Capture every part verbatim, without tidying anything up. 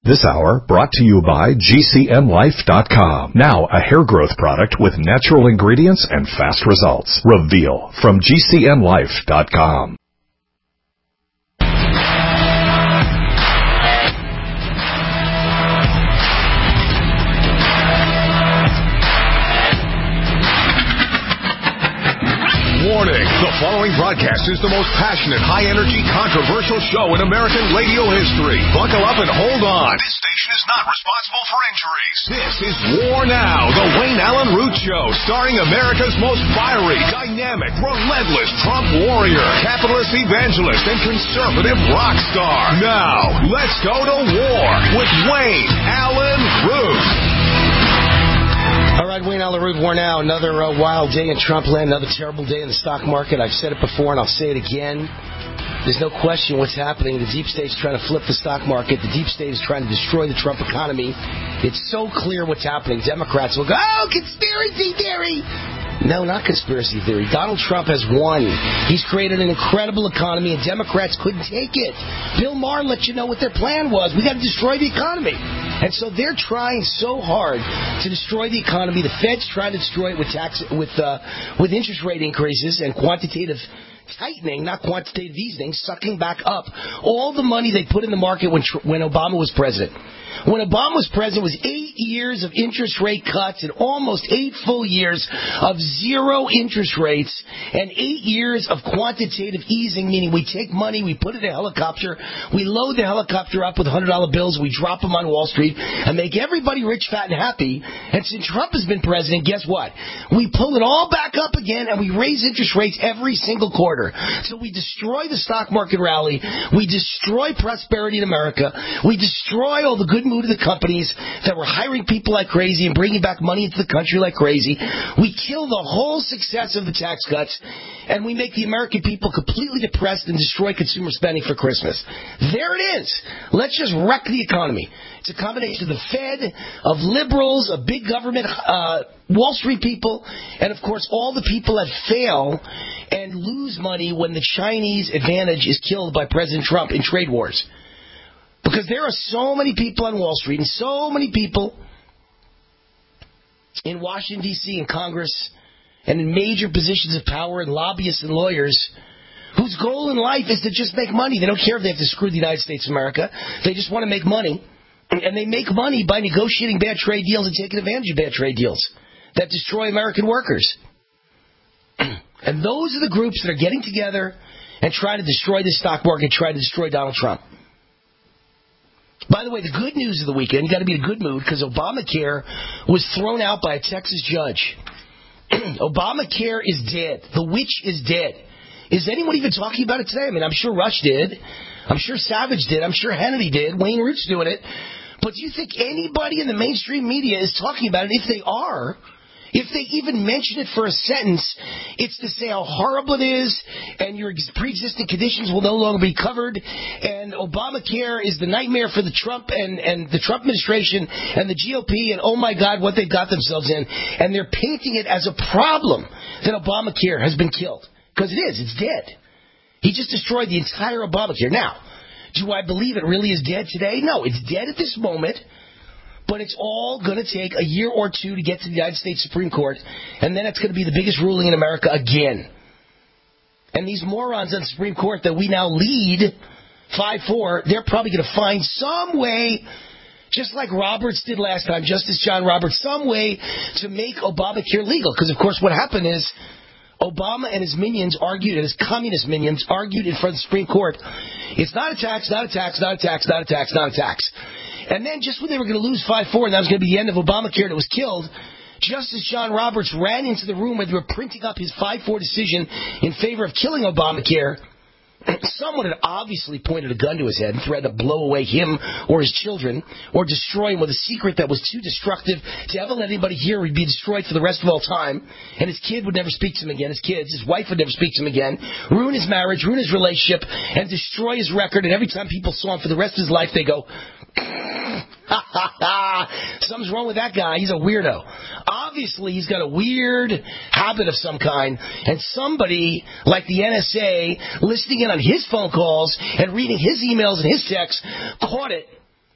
This hour brought to you by G C N Life dot com. Now a hair growth product with natural ingredients and fast results. Reveal from G C N Life dot com. Warning, the following broadcast is the most passionate, high-energy, controversial show in American radio history. Buckle up and hold on. This station is not responsible for injuries. This is War Now, the Wayne Allen Root Show, starring America's most fiery, dynamic, relentless Trump warrior, capitalist evangelist, and conservative rock star. Now, let's go to war with Wayne Allen Root. All right, Wayne Allen Root, War Now. Another uh, wild day in Trump land, another terrible day in the stock market. I've said it before and I'll say it again. There's no question what's happening. The deep state's trying to flip the stock market. The deep state is trying to destroy the Trump economy. It's so clear what's happening. Democrats will go, oh, conspiracy theory. No, not conspiracy theory. Donald Trump has won. He's created an incredible economy, and Democrats couldn't take it. Bill Maher let you know what their plan was. We got to destroy the economy. And so they're trying so hard to destroy the economy. The Fed's trying to destroy it with tax, with uh, with interest rate increases and quantitative tightening, not quantitative easing, sucking back up all the money they put in the market when when Obama was president. When Obama was president, it was eight years of interest rate cuts and almost eight full years of zero interest rates and eight years of quantitative easing, meaning we take money, we put it in a helicopter, we load the helicopter up with one hundred dollar bills, we drop them on Wall Street and make everybody rich, fat, and happy. And since Trump has been president, guess what? We pull it all back up again and we raise interest rates every single quarter. So we destroy the stock market rally, we destroy prosperity in America, we destroy all the good mood of the companies that were hiring people like crazy and bringing back money into the country like crazy. We kill the whole success of the tax cuts, and we make the American people completely depressed and destroy consumer spending for Christmas. There it is. Let's just wreck the economy. It's a combination of the Fed, of liberals, of big government, uh, Wall Street people, and, of course, all the people that fail and lose money when the Chinese advantage is killed by President Trump in trade wars. Because there are so many people on Wall Street and so many people in Washington, D C and Congress and in major positions of power and lobbyists and lawyers whose goal in life is to just make money. They don't care if they have to screw the United States of America. They just want to make money. And they make money by negotiating bad trade deals and taking advantage of bad trade deals that destroy American workers. And those are the groups that are getting together and trying to destroy the stock market, trying to destroy Donald Trump. By the way, the good news of the weekend, you got to be in a good mood because Obamacare was thrown out by a Texas judge. Obamacare is dead. The witch is dead. Is anyone even talking about it today? I mean, I'm sure Rush did. I'm sure Savage did. I'm sure Hannity did. Wayne Root's doing it. But do you think anybody in the mainstream media is talking about it? If they are, if they even mention it for a sentence, it's to say how horrible it is and your pre-existing conditions will no longer be covered and Obamacare is the nightmare for the Trump and, and the Trump administration and the G O P and oh my God, what they've got themselves in. And they're painting it as a problem that Obamacare has been killed. Because it is. It's dead. He just destroyed the entire Obamacare. Now, do I believe it really is dead today? No, it's dead at this moment. But it's all going to take a year or two to get to the United States Supreme Court, and then it's going to be the biggest ruling in America again. And these morons on the Supreme Court that we now lead five four, they're probably going to find some way, just like Roberts did last time, Justice John Roberts, some way to make Obamacare legal. Because, of course, what happened is Obama and his minions argued, and his communist minions argued in front of the Supreme Court, it's not a tax, not a tax, not a tax, not a tax, not a tax. And then just when they were going to lose five four and that was going to be the end of Obamacare and it was killed, Justice John Roberts ran into the room where they were printing up his five four decision in favor of killing Obamacare. Someone had obviously pointed a gun to his head and threatened to blow away him or his children or destroy him with a secret that was too destructive to ever let anybody hear or he'd be destroyed for the rest of all time. And his kid would never speak to him again. His kids, his wife would never speak to him again. Ruin his marriage, ruin his relationship, and destroy his record. And every time people saw him for the rest of his life, they go, something's wrong with that guy. He's a weirdo. Obviously, he's got a weird habit of some kind, and somebody like the N S A listening in on his phone calls and reading his emails and his texts caught it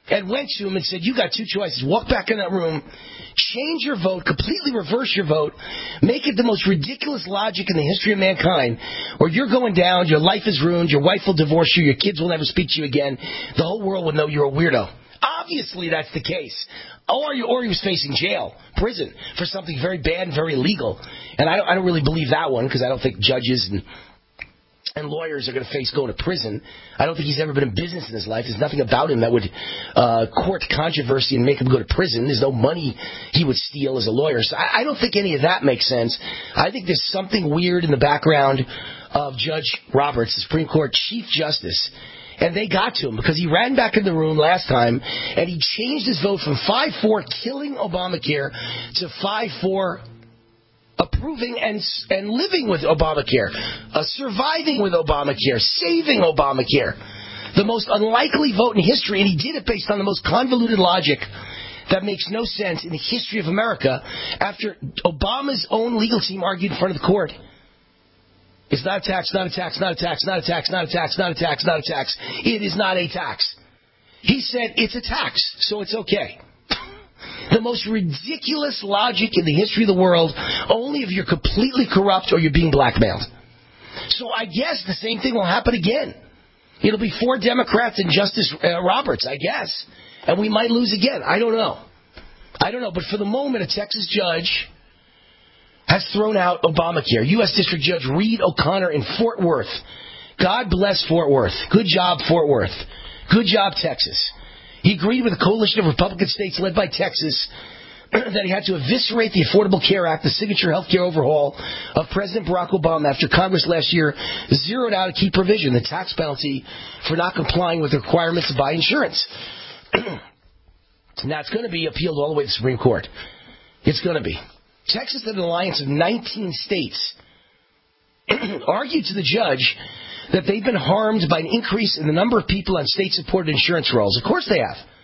and went to him and said, you got two choices. Walk back in that room, change your vote, completely reverse your vote, make it the most ridiculous logic in the history of mankind, or you're going down, your life is ruined, your wife will divorce you, your kids will never speak to you again, the whole world will know you're a weirdo. Obviously that's the case. Or, you, or he was facing jail, prison, for something very bad and very illegal. And I don't, I don't really believe that one, because I don't think judges and and lawyers are going to face going to prison. I don't think he's ever been in business in his life. There's nothing about him that would uh, court controversy and make him go to prison. There's no money he would steal as a lawyer. So I, I don't think any of that makes sense. I think there's something weird in the background of Judge Roberts, the Supreme Court Chief Justice, and they got to him because he ran back in the room last time and he changed his vote from five four killing Obamacare to five four approving and and living with Obamacare, uh, surviving with Obamacare, saving Obamacare. The most unlikely vote in history, and he did it based on the most convoluted logic that makes no sense in the history of America after Obama's own legal team argued in front of the court. It's not a tax, not a tax, not a tax, not a tax, not a tax, not a tax, not a tax. It is not a tax. He said it's a tax, so it's okay. The most ridiculous logic in the history of the world, only if you're completely corrupt or you're being blackmailed. So I guess the same thing will happen again. It'll be four Democrats and Justice uh, Roberts, I guess. And we might lose again. I don't know. I don't know. But for the moment, a Texas judge has thrown out Obamacare. U S District Judge Reed O'Connor in Fort Worth. God bless Fort Worth. Good job, Fort Worth. Good job, Texas. He agreed with a coalition of Republican states led by Texas that he had to eviscerate the Affordable Care Act, the signature health care overhaul of President Barack Obama after Congress last year zeroed out a key provision, the tax penalty for not complying with the requirements to buy insurance. Now, it's going to be appealed all the way to the Supreme Court. It's going to be. Texas had an alliance of nineteen states argued to the judge that they've been harmed by an increase in the number of people on state-supported insurance rolls. Of course they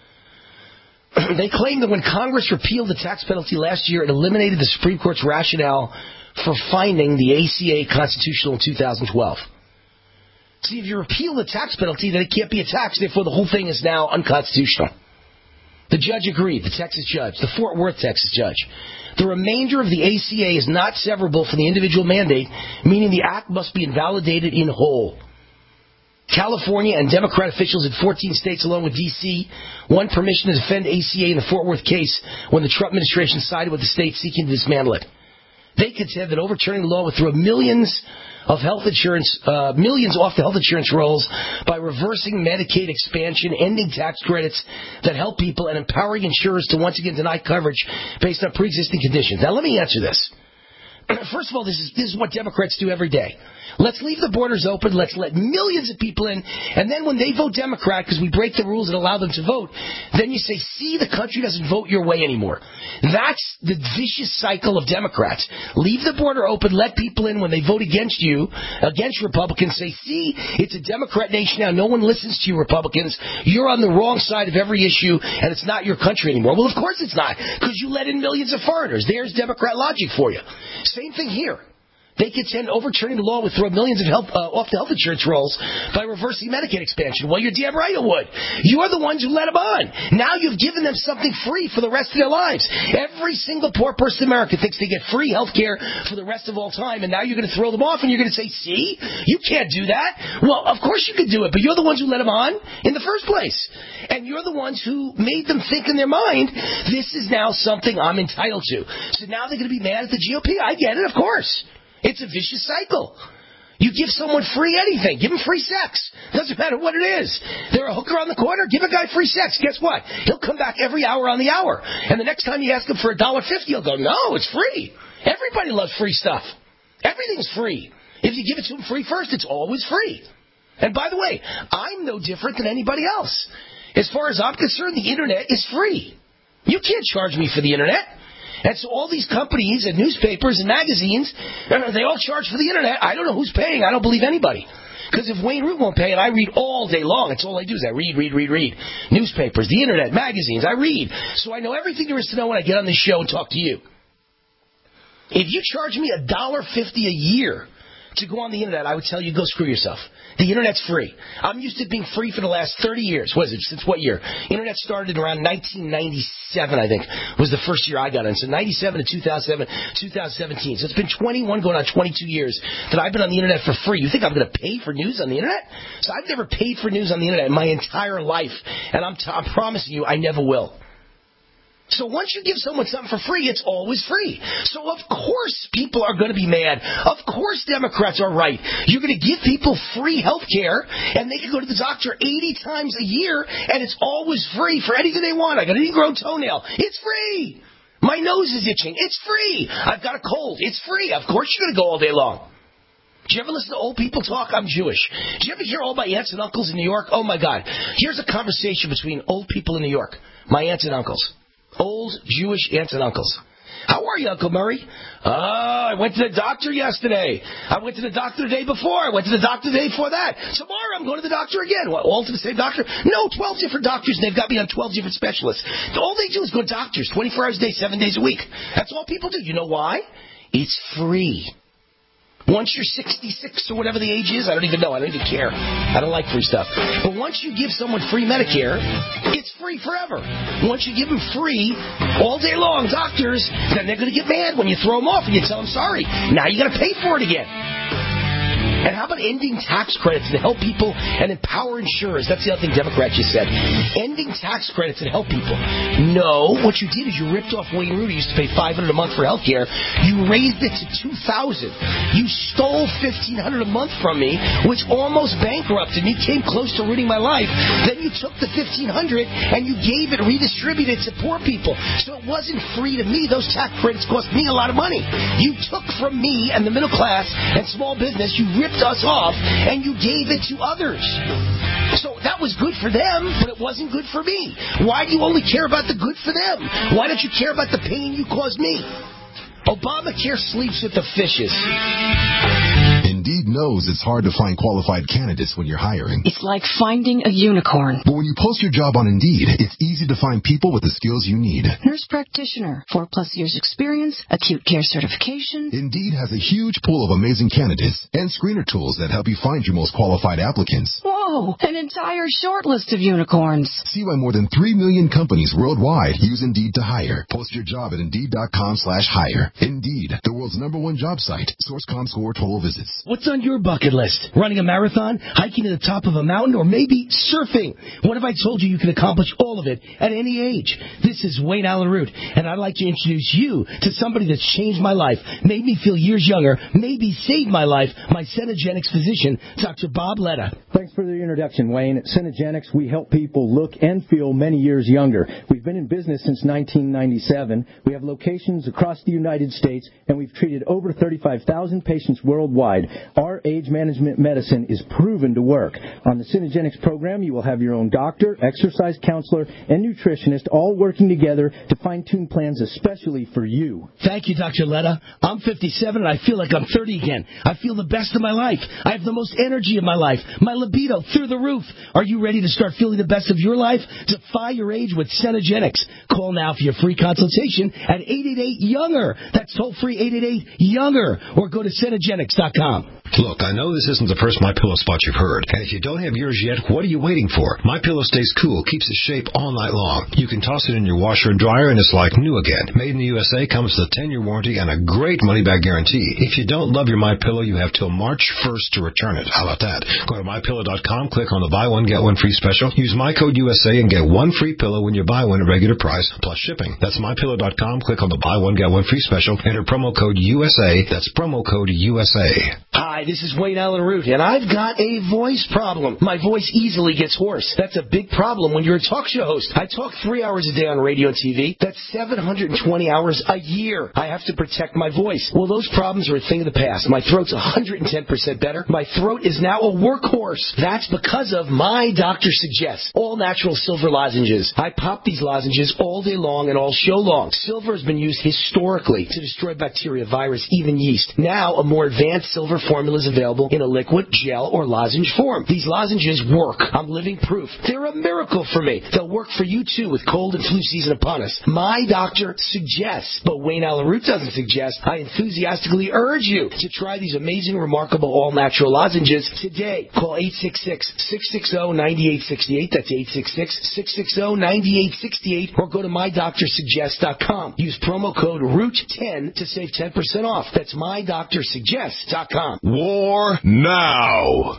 have. They claim that when Congress repealed the tax penalty last year, it eliminated the Supreme Court's rationale for finding the A C A constitutional in two thousand twelve. See, if you repeal the tax penalty, then it can't be a tax, therefore the whole thing is now unconstitutional. The judge agreed, the Texas judge, the Fort Worth, Texas judge. The remainder of the A C A is not severable from the individual mandate, meaning the act must be invalidated in whole. California and Democrat officials in fourteen states, along with D C, won permission to defend A C A in the Fort Worth case when the Trump administration sided with the state seeking to dismantle it. They contend that overturning the law would throw millions of health insurance, uh, millions off the health insurance rolls by reversing Medicaid expansion, ending tax credits that help people, and empowering insurers to once again deny coverage based on pre-existing conditions. Now, let me answer this. First of all, this is this is what Democrats do every day. Let's leave the borders open. Let's let millions of people in. And then when they vote Democrat, because we break the rules and allow them to vote, then you say, see, the country doesn't vote your way anymore. That's the vicious cycle of Democrats. Leave the border open. Let people in when they vote against you, against Republicans. Say, see, it's a Democrat nation now. No one listens to you, Republicans. You're on the wrong side of every issue, and it's not your country anymore. Well, of course it's not, because you let in millions of foreigners. There's Democrat logic for you. Same thing here. They contend overturning the law would throw millions of help, uh, off the health insurance rolls by reversing Medicaid expansion. Well, you're damn right it would. You're the ones who let them on. Now you've given them something free for the rest of their lives. Every single poor person in America thinks they get free health care for the rest of all time, and now you're going to throw them off and you're going to say, see, you can't do that. Well, of course you could do it, but you're the ones who let them on in the first place. And you're the ones who made them think in their mind, this is now something I'm entitled to. So now they're going to be mad at the G O P. I get it, of course. It's a vicious cycle. You give someone free anything. Give them free sex. Doesn't matter what it is. They're a hooker on the corner. Give a guy free sex. Guess what? He'll come back every hour on the hour. And the next time you ask him for a dollar fifty, he'll go, no, it's free. Everybody loves free stuff. Everything's free. If you give it to him free first, it's always free. And by the way, I'm no different than anybody else. As far as I'm concerned, the Internet is free. You can't charge me for the Internet. And so all these companies and newspapers and magazines, they all charge for the Internet. I don't know who's paying. I don't believe anybody. Because if Wayne Root won't pay it, I read all day long. That's all I do is I read, read, read, read. Newspapers, the Internet, magazines, I read. So I know everything there is to know when I get on this show and talk to you. If you charge me a dollar fifty a year to go on the internet, I would tell you, go screw yourself. The internet's free. I'm used to being free for the last thirty years. What is it? Since what year? Internet started around nineteen ninety-seven, I think, was the first year I got in. So ninety-seven to two thousand seven, two thousand seventeen. So it's been twenty-one going on twenty-two years that I've been on the internet for free. You think I'm going to pay for news on the internet? So I've never paid for news on the internet in my entire life. And I'm, t- I'm promising you, I never will. So once you give someone something for free, it's always free. So of course people are going to be mad. Of course Democrats are right. You're going to give people free health care, and they can go to the doctor eighty times a year, and it's always free for anything they want. I got an ingrown toenail. It's free. My nose is itching. It's free. I've got a cold. It's free. Of course you're going to go all day long. Do you ever listen to old people talk? I'm Jewish. Do you ever hear all my aunts and uncles in New York? Oh, my God. Here's a conversation between old people in New York. My aunts and uncles. Old Jewish aunts and uncles. How are you, Uncle Murray? Oh, I went to the doctor yesterday. I went to the doctor the day before. I went to the doctor the day before that. Tomorrow I'm going to the doctor again. What, all to the same doctor? No, twelve different doctors, and they've got me on twelve different specialists. All they do is go to doctors twenty-four hours a day, seven days a week. That's all people do. You know why? It's free. Once you're sixty-six or whatever the age is, I don't even know. I don't even care. I don't like free stuff. But once you give someone free Medicare, it's free forever. Once you give them free all day long, doctors, then they're going to get mad when you throw them off and you tell them sorry. Now you got to pay for it again. And how about ending tax credits to help people and empower insurers? That's the other thing Democrats just said. Ending tax credits to help people. No, what you did is you ripped off Wayne Rooney, who used to pay five hundred dollars a month for health care. You raised it to two thousand dollars. You stole fifteen hundred dollars a month from me, which almost bankrupted me, came close to ruining my life. Then you took the fifteen hundred dollars and you gave it, redistributed it to poor people. So it wasn't free to me. Those tax credits cost me a lot of money. You took from me and the middle class and small business. You ripped us off, and you gave it to others. So that was good for them, but it wasn't good for me. Why do you only care about the good for them? Why don't you care about the pain you caused me? Obamacare sleeps with the fishes. Indeed knows it's hard to find qualified candidates when you're hiring. It's like finding a unicorn. But when you post your job on Indeed, it's easy to find people with the skills you need. Nurse practitioner, four plus years experience, acute care certification. Indeed has a huge pool of amazing candidates and screener tools that help you find your most qualified applicants. Whoa, an entire short list of unicorns. See why more than three million companies worldwide use Indeed to hire. Post your job at Indeed.com slash hire. Indeed, the world's number one job site. Source.com score total visits. What's on your bucket list? Running a marathon, hiking to the top of a mountain, or maybe surfing? What if I told you you could accomplish all of it at any age? This is Wayne Allen Root, and I'd like to introduce you to somebody that's changed my life, made me feel years younger, maybe saved my life, my Cenegenics physician, Doctor Bob Letta. Thanks for the introduction, Wayne. At Cenegenics, we help people look and feel many years younger. We've been in business since nineteen ninety-seven. We have locations across the United States, and we've treated over thirty-five thousand patients worldwide. Our age management medicine is proven to work. On the Cenegenics program, you will have your own doctor, exercise counselor, and nutritionist all working together to fine-tune plans especially for you. Thank you, Doctor Letta. I'm fifty-seven, and I feel like I'm thirty again. I feel the best of my life. I have the most energy of my life. My libido through the roof. Are you ready to start feeling the best of your life? Defy your age with Cenegenics. Call now for your free consultation at eight eight eight, younger. That's toll-free eight eight eight, younger. Or go to Cenegenics dot com. Look, I know this isn't the first MyPillow spot you've heard, and if you don't have yours yet, what are you waiting for? MyPillow stays cool, keeps its shape all night long. You can toss it in your washer and dryer, and it's like new again. Made in the U S A, comes with a ten-year warranty and a great money-back guarantee. If you don't love your MyPillow, you have till March first to return it. How about that? Go to My Pillow dot com, click on the buy one, get one free special. Use my code U S A and get one free pillow when you buy one at regular price, plus shipping. That's My Pillow dot com, click on the buy one, get one free special. Enter promo code U S A. That's promo code U S A. Hi, this is Wayne Allen Root, and I've got a voice problem. My voice easily gets hoarse. That's a big problem when you're a talk show host. I talk three hours a day on radio and T V. That's seven hundred twenty hours a year. I have to protect my voice. Well, those problems are a thing of the past. My throat's one hundred ten percent better. My throat is now a workhorse. That's because of My Doctor Suggests, all natural silver lozenges. I pop these lozenges all day long and all show long. Silver has been used historically to destroy bacteria, virus, even yeast. Now, a more advanced silver formula formulas available in a liquid, gel, or lozenge form. These lozenges work. I'm living proof. They're a miracle for me. They'll work for you, too, with cold and flu season upon us. My doctor suggests, but Wayne Allen Root doesn't suggest. I enthusiastically urge you to try these amazing, remarkable, all-natural lozenges today. Call eight six six, six six zero, nine eight six eight. That's eight six six, six six zero, nine eight six eight. Or go to my doctor suggest dot com. Use promo code root ten to save ten percent off. That's my doctor suggest dot com. War now.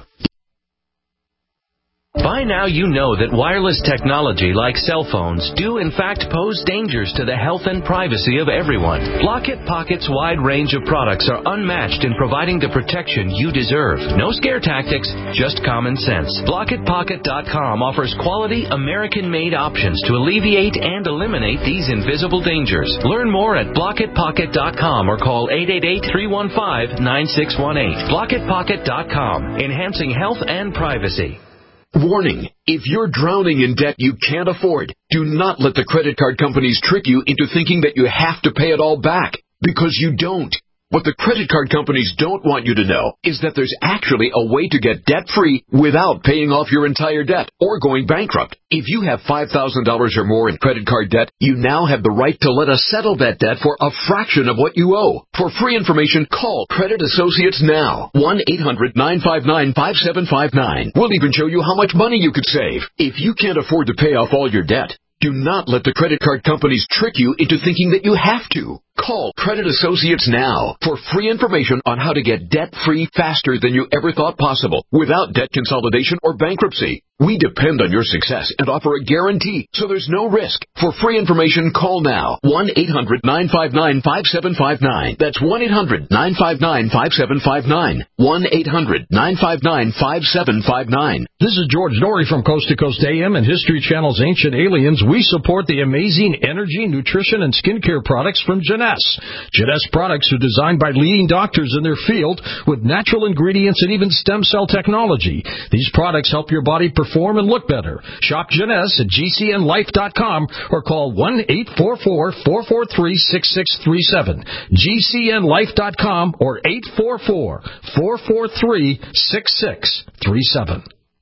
By now you know that wireless technology like cell phones do in fact pose dangers to the health and privacy of everyone. Blockit Pocket's wide range of products are unmatched in providing the protection you deserve. No scare tactics, just common sense. Blockit Pocket dot com offers quality American-made options to alleviate and eliminate these invisible dangers. Learn more at Blockit Pocket dot com or call eight eight eight, three one five, nine six one eight. Blockit Pocket dot com, enhancing health and privacy. Warning, if you're drowning in debt you can't afford, do not let the credit card companies trick you into thinking that you have to pay it all back, because you don't. What the credit card companies don't want you to know is that there's actually a way to get debt-free without paying off your entire debt or going bankrupt. If you have five thousand dollars or more in credit card debt, you now have the right to let us settle that debt for a fraction of what you owe. For free information, call Credit Associates now. one eight hundred, nine five nine, five seven five nine. We'll even show you how much money you could save. If you can't afford to pay off all your debt, do not let the credit card companies trick you into thinking that you have to. Call Credit Associates now for free information on how to get debt-free faster than you ever thought possible without debt consolidation or bankruptcy. We depend on your success and offer a guarantee, so there's no risk. For free information, call now. one eight hundred, nine five nine, five seven five nine. That's one eight hundred, nine five nine, five seven five nine. one eight hundred, nine five nine, five seven five nine. This is George Norrie from Coast to Coast A M and History Channel's Ancient Aliens. We support the amazing energy, nutrition, and skincare products from Jeunesse. Jeunesse products are designed by leading doctors in their field with natural ingredients and even stem cell technology. These products help your body perform and look better. Shop Jeunesse at G C N life dot com or call one eight four four, four four three, six six three seven. G C N life dot com or eight four four, four four three, six six three seven.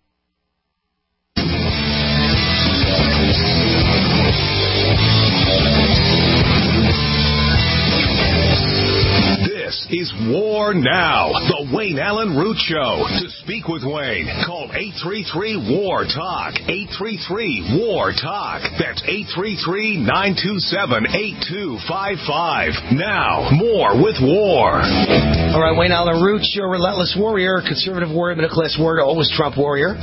This is War Now, the Wayne Allen Root Show. To speak with Wayne, call eight three three, W A R, TALK. eight three three, W A R, TALK. That's eight three three, nine two seven, eight two five five. Now, more with War. All right, Wayne Allen Root, your relentless warrior, conservative warrior, middle-class warrior, always Trump warrior.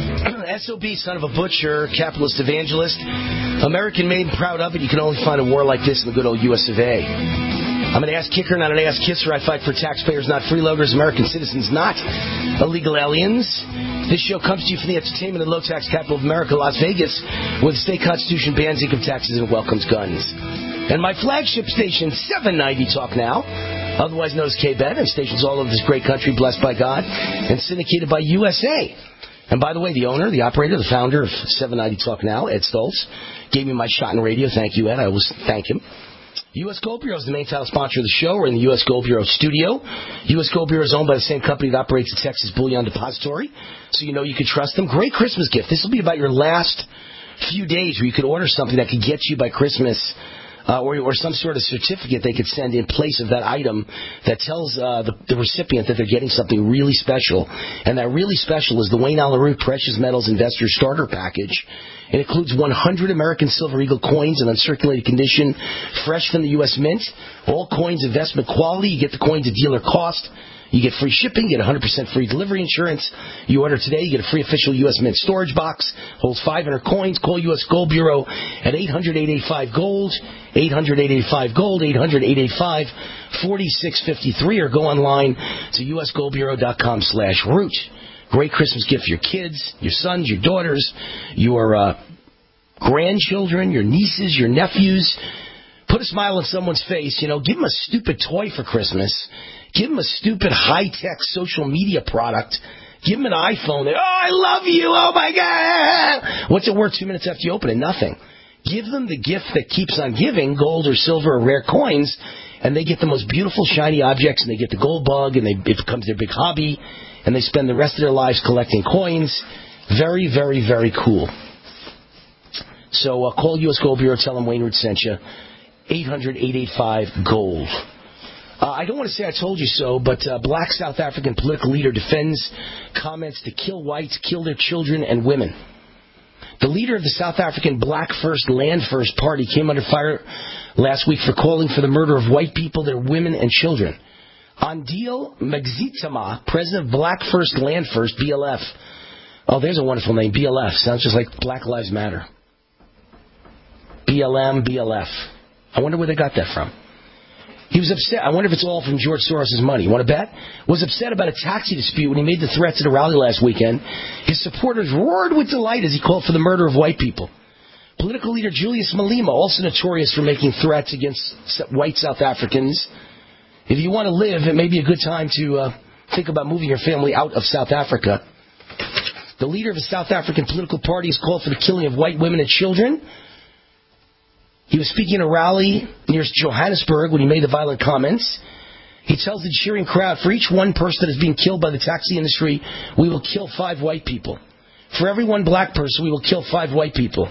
S O B, son of a butcher, capitalist evangelist. American-made and proud of it. You can only find a war like this in the good old U S of A. I'm an ass kicker, not an ass kisser. I fight for taxpayers, not freeloaders, American citizens, not illegal aliens. This show comes to you from the entertainment and low-tax capital of America, Las Vegas, where the state constitution bans income taxes and welcomes guns. And my flagship station, seven ninety Talk Now, otherwise known as K-Bet, and stations all over this great country, blessed by God, and syndicated by U S A. And by the way, the owner, the operator, the founder of seven ninety Talk Now, Ed Stoltz, gave me my shot in radio. Thank you, Ed. I always thank him. U S Gold Bureau is the main title sponsor of the show. We're in the U S Gold Bureau studio. U S Gold Bureau is owned by the same company that operates the Texas Bullion Depository, so you know you can trust them. Great Christmas gift. This will be about your last few days where you could order something that could get you by Christmas, uh, or, or some sort of certificate they could send in place of that item that tells uh, the, the recipient that they're getting something really special. And that really special is the Wayne Allen Root Precious Metals Investor Starter Package. It includes one hundred American Silver Eagle coins in uncirculated condition, fresh from the U S Mint. All coins investment quality. You get the coins at dealer cost. You get free shipping, get one hundred percent free delivery insurance. You order today, you get a free official U S Mint storage box. Holds five hundred coins. Call U S Gold Bureau at eight hundred, eight eight five, GOLD, eight hundred, eight eight five, GOLD, eight hundred, eight eight five, four six five three, or go online to usgoldbureau.com slash root. Great Christmas gift for your kids, your sons, your daughters, your uh, grandchildren, your nieces, your nephews. Put a smile on someone's face. You know, give them a stupid toy for Christmas. Give them a stupid high-tech social media product. Give them an iPhone. They, oh, I love you. Oh, my God. What's it worth two minutes after you open it? Nothing. Give them the gift that keeps on giving, gold or silver or rare coins, and they get the most beautiful, shiny objects, and they get the gold bug, and they, it becomes their big hobby, and they spend the rest of their lives collecting coins. Very, very, very cool. So uh, call U S Gold Bureau, tell them Wayne Root sent you. eight hundred, eight eight five, GOLD. Uh, I don't want to say I told you so, but uh, black South African political leader defends comments to kill whites, kill their children and women. The leader of the South African Black First, Land First party came under fire last week for calling for the murder of white people, their women and children. Andile Mngxitama, president of Black First, Land First, B L F. Oh, there's a wonderful name, B L F. Sounds just like Black Lives Matter. B L M, B L F. I wonder where they got that from. He was upset. I wonder if it's all from George Soros' money. You want to bet? Was upset about a taxi dispute when he made the threats at a rally last weekend. His supporters roared with delight as he called for the murder of white people. Political leader Julius Malema, also notorious for making threats against white South Africans. If you want to live, it may be a good time to uh, think about moving your family out of South Africa. The leader of a South African political party has called for the killing of white women and children. He was speaking at a rally near Johannesburg when he made the violent comments. He tells the cheering crowd, for each one person that is being killed by the taxi industry, we will kill five white people. For every one black person, we will kill five white people.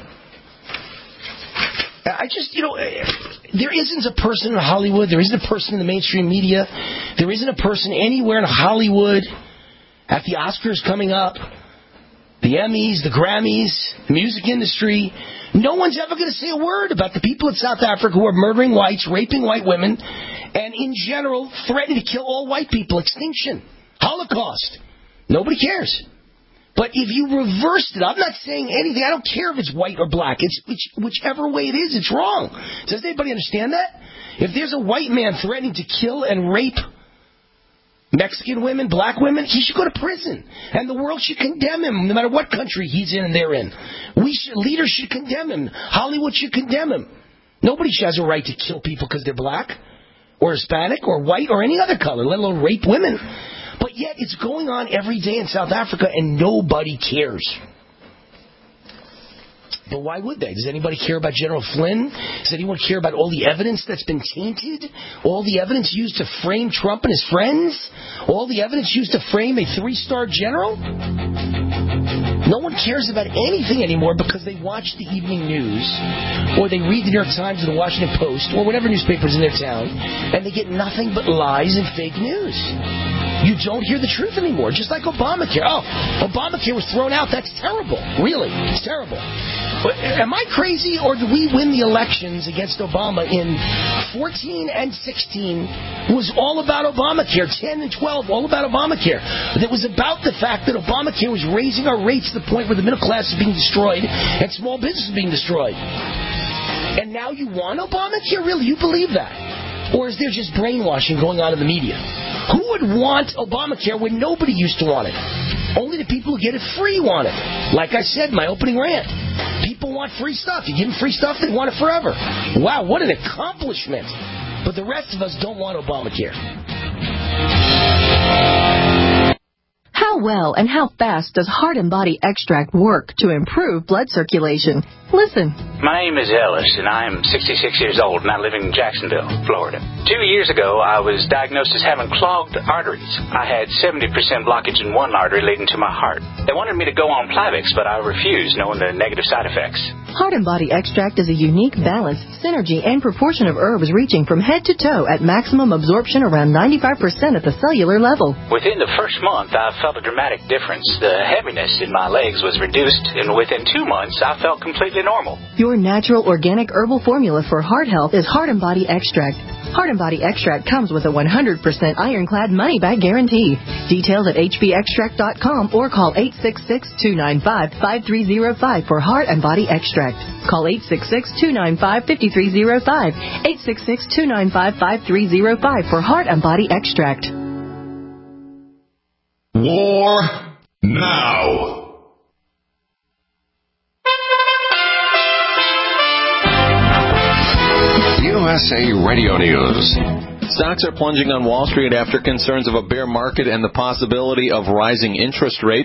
I just, you know, there isn't a person in Hollywood, there isn't a person in the mainstream media, there isn't a person anywhere in Hollywood, at the Oscars coming up, the Emmys, the Grammys, the music industry. No one's ever going to say a word about the people in South Africa who are murdering whites, raping white women, and in general threatening to kill all white people. Extinction. Holocaust. Nobody cares. But if you reversed it, I'm not saying anything. I don't care if it's white or black. It's, it's whichever way it is, it's wrong. Does anybody understand that? If there's a white man threatening to kill and rape Mexican women, black women, he should go to prison. And the world should condemn him, no matter what country he's in and they're in. We should, leaders should condemn him. Hollywood should condemn him. Nobody has a right to kill people because they're black or Hispanic or white or any other color, let alone rape women. But yet it's going on every day in South Africa and nobody cares. But why would they? Does anybody care about General Flynn? Does anyone care about all the evidence that's been tainted? All the evidence used to frame Trump and his friends? All the evidence used to frame a three-star general? No one cares about anything anymore because they watch the evening news, or they read the New York Times or the Washington Post, or whatever newspapers in their town, and they get nothing but lies and fake news. You don't hear the truth anymore, just like Obamacare. Oh, Obamacare was thrown out. That's terrible. Really, it's terrible. But am I crazy, or did we win the elections against Obama in fourteen and sixteen? It was all about Obamacare. ten and twelve, all about Obamacare. It was about the fact that Obamacare was raising our rates to the point where the middle class is being destroyed and small business is being destroyed. And now you want Obamacare? Really, you believe that? Or is there just brainwashing going on in the media? Who would want Obamacare when nobody used to want it? Only the people who get it free want it. Like I said in my opening rant. People want free stuff. You give them free stuff, they want it forever. Wow, what an accomplishment. But the rest of us don't want Obamacare. How well and how fast does Heart and Body Extract work to improve blood circulation? Listen. My name is Ellis, and I am sixty-six years old, and I live in Jacksonville, Florida. Two years ago, I was diagnosed as having clogged arteries. I had seventy percent blockage in one artery leading to my heart. They wanted me to go on Plavix, but I refused, knowing the negative side effects. Heart and Body Extract is a unique balance, synergy, and proportion of herbs reaching from head to toe at maximum absorption around ninety-five percent at the cellular level. Within the first month, I felt a dramatic difference. The heaviness in my legs was reduced, and within two months, I felt completely normal. Your natural organic herbal formula for heart health is Heart and Body Extract. Heart and Body Extract comes with a one hundred percent ironclad money-back guarantee. Details at h b extract dot com or call eight six six, two nine five, five three zero five for Heart and Body Extract. Call eight six six, two nine five, five three zero five, eight six six, two nine five, five three zero five for Heart and Body Extract. War now. U S A Radio News. Stocks are plunging on Wall Street after concerns of a bear market and the possibility of rising interest rates.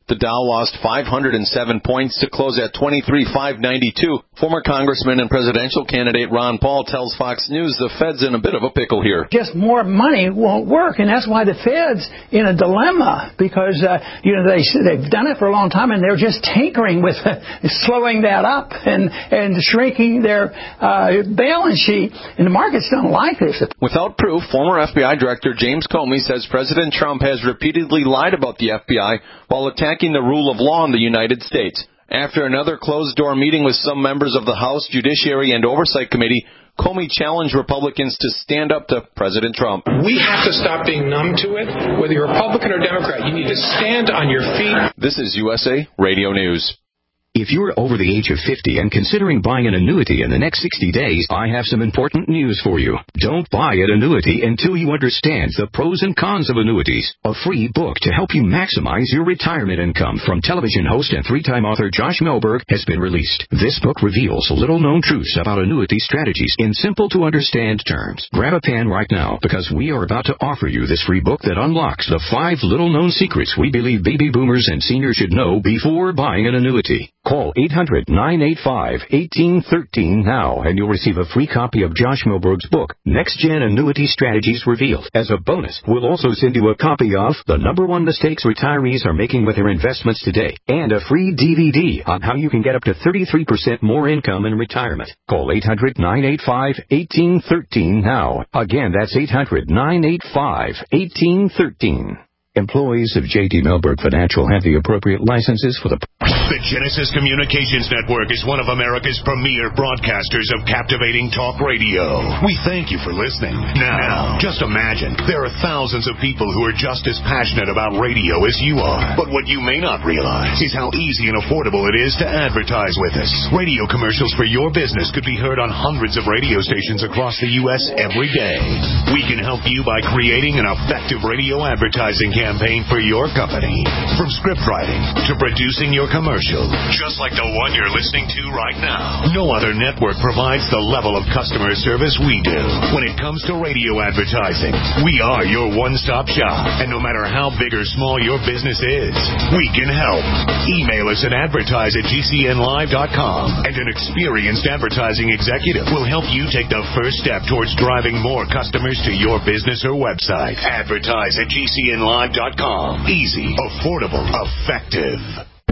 The Dow lost five hundred seven points to close at twenty-three thousand five hundred ninety-two. Former Congressman and presidential candidate Ron Paul tells Fox News the Fed's in a bit of a pickle here. Just more money won't work, and that's why the Fed's in a dilemma, because uh, you know they they've done it for a long time, and they're just tinkering with uh, slowing that up and and shrinking their uh, balance sheet, and the markets don't like this. Without proof, former F B I Director James Comey says President Trump has repeatedly lied about the F B I while attacking the rule of law in the United States. After another closed-door meeting with some members of the House Judiciary and Oversight Committee, Comey challenged Republicans to stand up to President Trump. We have to stop being numb to it. Whether you're Republican or Democrat, you need to stand on your feet. This is U S A Radio News. If you're over the age of fifty and considering buying an annuity in the next sixty days, I have some important news for you. Don't buy an annuity until you understand the pros and cons of annuities. A free book to help you maximize your retirement income from television host and three-time author Josh Melberg has been released. This book reveals little-known truths about annuity strategies in simple-to-understand terms. Grab a pen right now, because we are about to offer you this free book that unlocks the five little-known secrets we believe baby boomers and seniors should know before buying an annuity. Call eight hundred, nine eight five, one eight one three now, and you'll receive a free copy of Josh Melberg's book, Next Gen Annuity Strategies Revealed. As a bonus, we'll also send you a copy of The Number One Mistakes Retirees Are Making with Their Investments Today, and a free D V D on how you can get up to thirty-three percent more income in retirement. Call eight hundred, nine eight five, one eight one three now. Again, that's eight hundred, nine eight five, one eight one three. Employees of J D. Melberg Financial have the appropriate licenses for the... The Genesis Communications Network is one of America's premier broadcasters of captivating talk radio. We thank you for listening. Now, just imagine, there are thousands of people who are just as passionate about radio as you are. But what you may not realize is how easy and affordable it is to advertise with us. Radio commercials for your business could be heard on hundreds of radio stations across the U S every day. We can help you by creating an effective radio advertising campaign for your company. From script writing to producing your commercial, just like the one you're listening to right now. No other network provides the level of customer service we do. When it comes to radio advertising, we are your one-stop shop. And no matter how big or small your business is, we can help. Email us at advertise at G C N live dot com, and an experienced advertising executive will help you take the first step towards driving more customers to your business or website. Advertise at G C N live dot com. Easy, affordable, effective.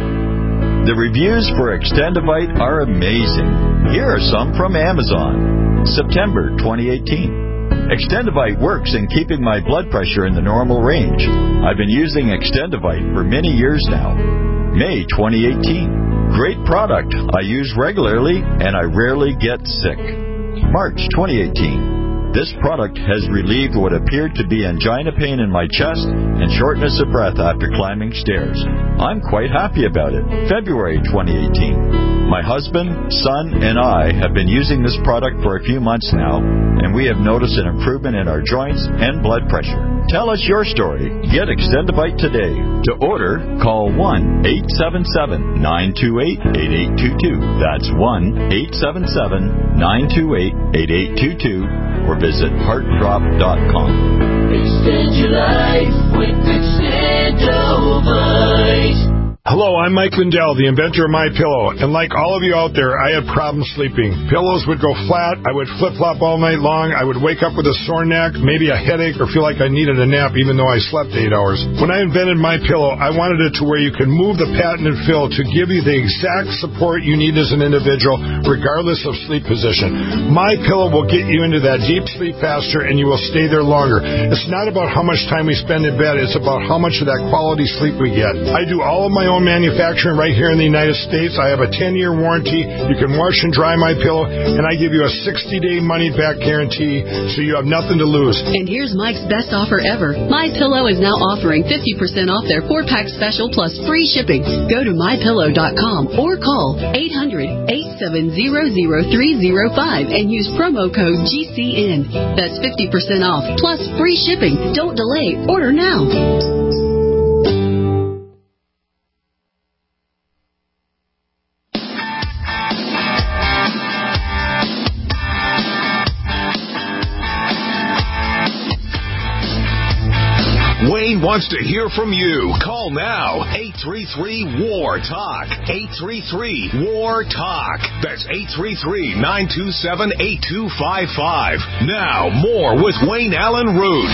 The reviews for Extendivite are amazing. Here are some from Amazon. September twenty eighteen. Extendivite works in keeping my blood pressure in the normal range. I've been using Extendivite for many years now. May twenty eighteen. Great product. I use regularly and I rarely get sick. March twenty eighteen. This product has relieved what appeared to be angina pain in my chest and shortness of breath after climbing stairs. I'm quite happy about it. February twenty eighteen. My husband, son, and I have been using this product for a few months now, and we have noticed an improvement in our joints and blood pressure. Tell us your story. Get Extendivite today. To order, call one eight seven seven, nine two eight, eight eight two two. That's one eight seven seven, nine two eight, eight eight two two. Or visit heart drop dot com. Extend your life with Extendivite. Hello, I'm Mike Lindell, the inventor of MyPillow, and like all of you out there, I had problems sleeping. Pillows would go flat, I would flip-flop all night long, I would wake up with a sore neck, maybe a headache, or feel like I needed a nap even though I slept eight hours. When I invented MyPillow, I wanted it to where you can move the patented fill to give you the exact support you need as an individual, regardless of sleep position. MyPillow will get you into that deep sleep faster, and you will stay there longer. It's not about how much time we spend in bed, it's about how much of that quality sleep we get. I do all of my own manufacturing right here in the United States. I have a ten-year warranty. You can wash and dry my pillow, and I give you a sixty-day money-back guarantee, so you have nothing to lose. And here's Mike's best offer ever. My Pillow is now offering fifty percent off their four-pack special plus free shipping. Go to my pillow dot com or call eight hundred, eight seven zero, zero three zero five and use promo code G C N. That's fifty percent off plus free shipping. Don't delay. Order now. Wayne wants to hear from you. Call now. eight three three, W A R, TALK. eight three three, W A R, TALK. That's eight three three, nine two seven, eight two five five. Now, more with Wayne Allen Root.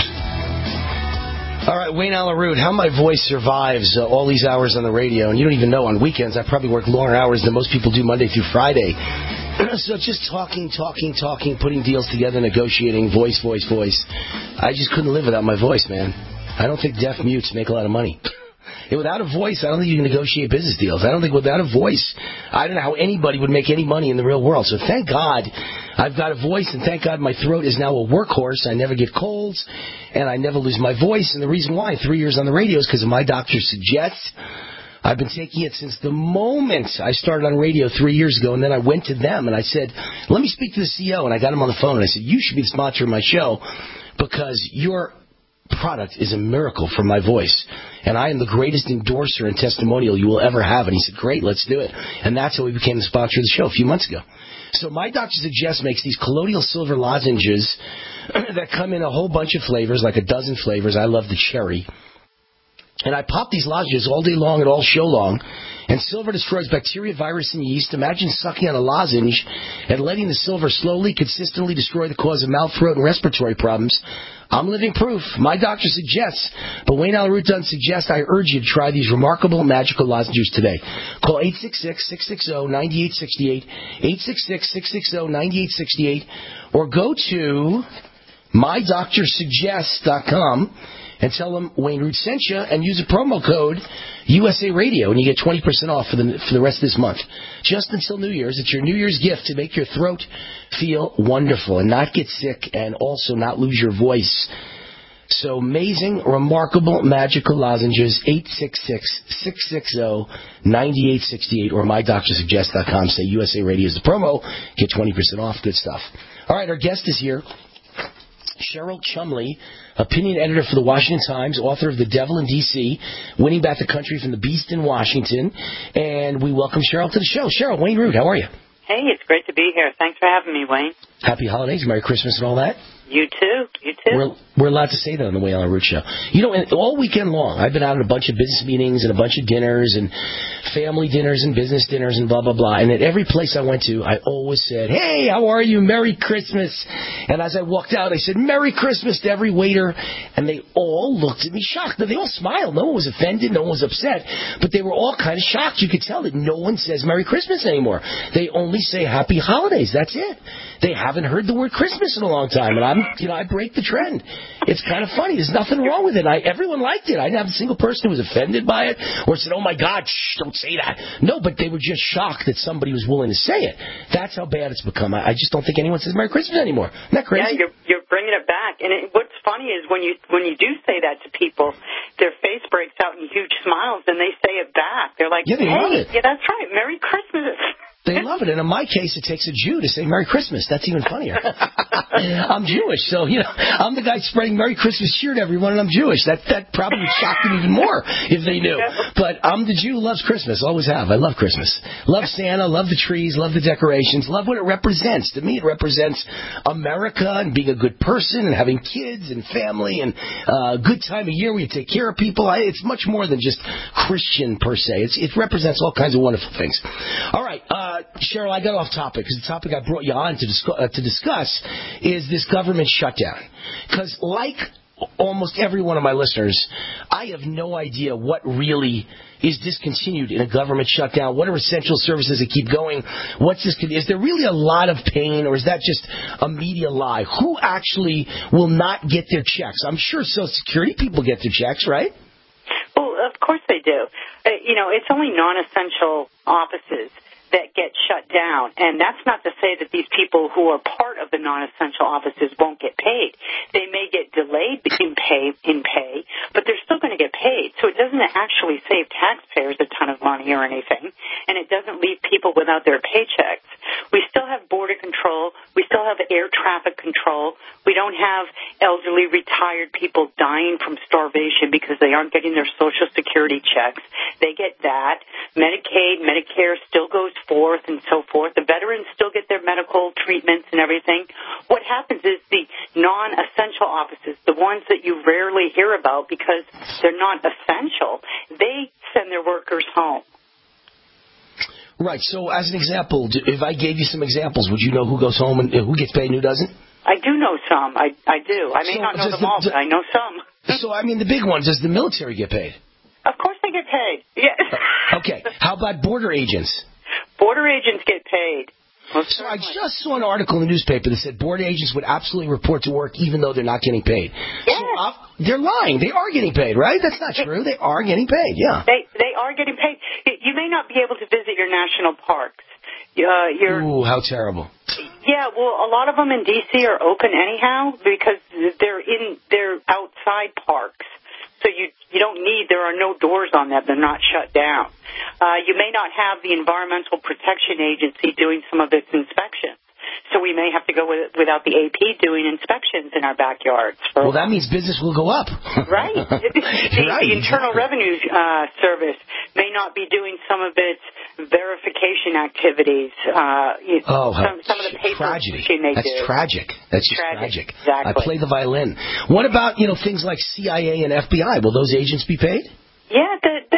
All right, Wayne Allen Root, how my voice survives uh, all these hours on the radio. And you don't even know, on weekends, I probably work longer hours than most people do Monday through Friday. So just talking, talking, talking, putting deals together, negotiating, voice, voice, voice. I just couldn't live without my voice, man. I don't think deaf mutes make a lot of money. And without a voice, I don't think you can negotiate business deals. I don't think without a voice, I don't know how anybody would make any money in the real world. So thank God I've got a voice, and thank God my throat is now a workhorse. I never get colds, and I never lose my voice. And the reason why, three years on the radio, is because of My Doctor Suggests. I've been taking it since the moment I started on radio three years ago, and then I went to them, and I said, let me speak to the C E O. And I got him on the phone, and I said, you should be the sponsor of my show because your product is a miracle for my voice, and I am the greatest endorser and testimonial you will ever have. And he said, great, let's do it. And that's how we became the sponsor of the show a few months ago. So My Doctor Suggests makes these colloidal silver lozenges that come in a whole bunch of flavors, like a dozen flavors. I love the cherry. And I pop these lozenges all day long and all show long. And silver destroys bacteria, virus, and yeast. Imagine sucking on a lozenge and letting the silver slowly, consistently destroy the cause of mouth, throat, and respiratory problems. I'm living proof. My doctor suggests, but Wayne Allen Root doesn't suggest. I urge you to try these remarkable magical lozenges today. Call eight six six, six six zero, nine eight six eight, eight six six, six six zero, nine eight six eight, or go to my doctor suggests dot com and tell them Wayne Root sent you, and use a promo code U S A Radio, and you get twenty percent off for the for the rest of this month. Just until New Year's. It's your New Year's gift to make your throat feel wonderful and not get sick and also not lose your voice. So amazing, remarkable, magical lozenges, eight six six, six six zero, nine eight six eight, or my doctor suggests dot com. Say U S A Radio is the promo. Get twenty percent off. Good stuff. All right, our guest is here. Cheryl Chumley, opinion editor for the Washington Times, author of The Devil in D C, Winning Back the Country from the Beast in Washington. And we welcome Cheryl to the show. Cheryl, Wayne Root, how are you? Hey, it's great to be here. Thanks for having me, Wayne. Happy holidays, Merry Christmas and all that. You too. You too. We're, we're allowed to say that on the Wayne Allen Root Show. You know, and all weekend long, I've been out at a bunch of business meetings and a bunch of dinners and family dinners and business dinners and blah, blah, blah. And at every place I went to, I always said, hey, how are you? Merry Christmas. And as I walked out, I said, Merry Christmas to every waiter. And they all looked at me shocked. They all smiled. No one was offended. No one was upset. But they were all kind of shocked. You could tell that no one says Merry Christmas anymore. They only say Happy Holidays. That's it. They haven't heard the word Christmas in a long time. And I'm, you know, I break the trend. It's kind of funny. There's nothing wrong with it. I, everyone liked it. I didn't have a single person who was offended by it or said, oh, my God, shh, don't say that. No, but they were just shocked that somebody was willing to say it. That's how bad it's become. I, I just don't think anyone says Merry Christmas anymore. Isn't that crazy? Yeah, you're, you're bringing it back. And it, what's funny is when you when you do say that to people, their face breaks out in huge smiles, and they say it back. They're like, yeah, they hey, love it. Yeah, that's right. Merry Christmas. They love it. And in my case, it takes a Jew to say Merry Christmas. That's even funnier. I'm Jewish, so, you know, I'm the guy spreading Merry Christmas cheer to everyone, and I'm Jewish. That that probably would shock them even more if they knew. But I'm the Jew who loves Christmas. Always have. I love Christmas. Love Santa, love the trees, love the decorations, love what it represents. To me, it represents America and being a good person and having kids and family and a uh, good time of year where you take care of people. I, it's much more than just Christian, per se. It's, it represents all kinds of wonderful things. All right. Uh, Uh, Cheryl, I got off topic because the topic I brought you on to, discuss, uh, to discuss is this government shutdown. Because like almost every one of my listeners, I have no idea what really is discontinued in a government shutdown. What are essential services that keep going? What's this? Is there really a lot of pain, or is that just a media lie? Who actually will not get their checks? I'm sure Social Security people get their checks, right? Well, of course they do. Uh, you know, it's only non-essential offices that get shut down. And that's not to say that these people who are part of the non-essential offices won't get paid. They may get delayed in pay, in pay, but they're still going to get paid. So it doesn't actually save taxpayers a ton of money or anything, and it doesn't leave people without their paychecks. We still have border control. We still have air traffic control. We don't have elderly retired people dying from starvation because they aren't getting their Social Security checks. They get that. Medicaid, Medicare still goes forth and so forth. The veterans still get their medical treatments and everything. What happens is the non-essential offices, the ones that you rarely hear about because they're not essential, they send their workers home. Right. So, as an example, if I gave you some examples, would you know who goes home and who gets paid and who doesn't? I do know some. I I do. I may so, not know them the, all, but I know some. So, I mean, the big ones, does the military get paid? Of course they get paid. Yes. Okay. How about border agents? Border agents get paid. Most so I just saw an article in the newspaper that said border agents would absolutely report to work even though they're not getting paid. Yes. So, uh, they're lying. They are getting paid, right? That's not true. They are getting paid, yeah. They they are getting paid. You may not be able to visit your national parks. Uh, you're, Ooh, how terrible. Yeah, well, a lot of them in D C are open anyhow because they're in they're outside parks. So you you don't need, there are no doors on them. They're not shut down. Uh, you may not have the Environmental Protection Agency doing some of its inspections. So we may have to go with, without the A P doing inspections in our backyards. Well, that means business will go up. Right. the, right. The Internal Revenue uh, Service may not be doing some of its verification activities. Uh, oh, some, some of the paper tragedy. They That's do. tragic. That's just tragic. tragic. Exactly. I play the violin. What about, you know, things like C I A and F B I? Will those agents be paid? Yeah, the, the